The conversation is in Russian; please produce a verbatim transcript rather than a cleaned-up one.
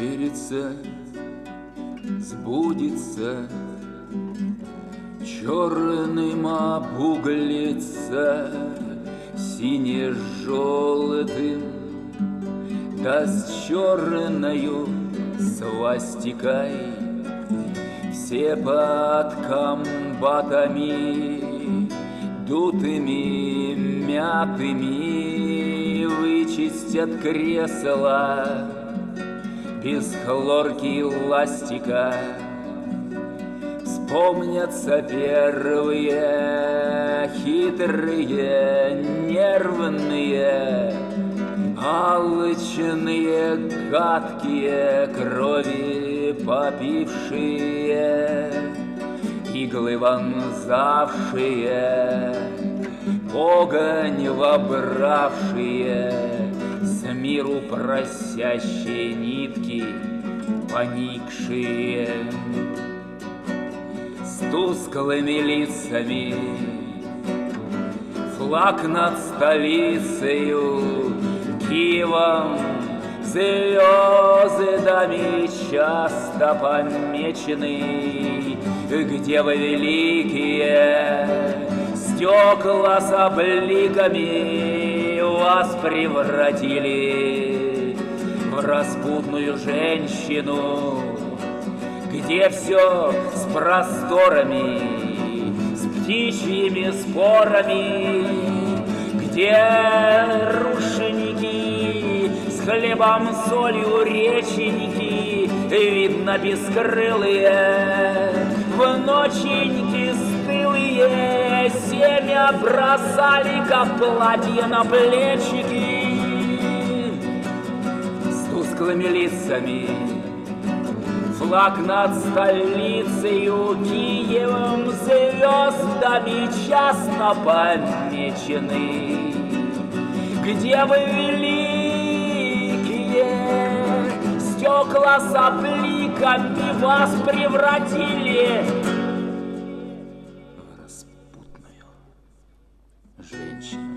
верится, сбудется, черным обуглится, сине-желтым, да с черною свастикой. Все под комбатами, дутыми, мятыми, вычистят кресла без хлорки и ластика. Вспомнятся первые хитрые, нервные, алчные, гадкие, крови попившие, иглы вонзавшие, огонь вобравшие, с миру просящие нитки поникшие, с тусклыми лицами, флаг над столицею, Киевом, звездами часто помечены, где вы великие, стекла с обликами вас превратили в распутную женщину, где все с просторами, с птичьими спорами, где рушники с хлебом, солью, реченьки, видно бескрылые, в ноченьки стылые, семя бросали, как платье на плечики, с тусклыми лицами, флаг над столицею, Киевом, звездами часто помечены, где вы великие, стекла с обликами вас превратили в распутную женщину.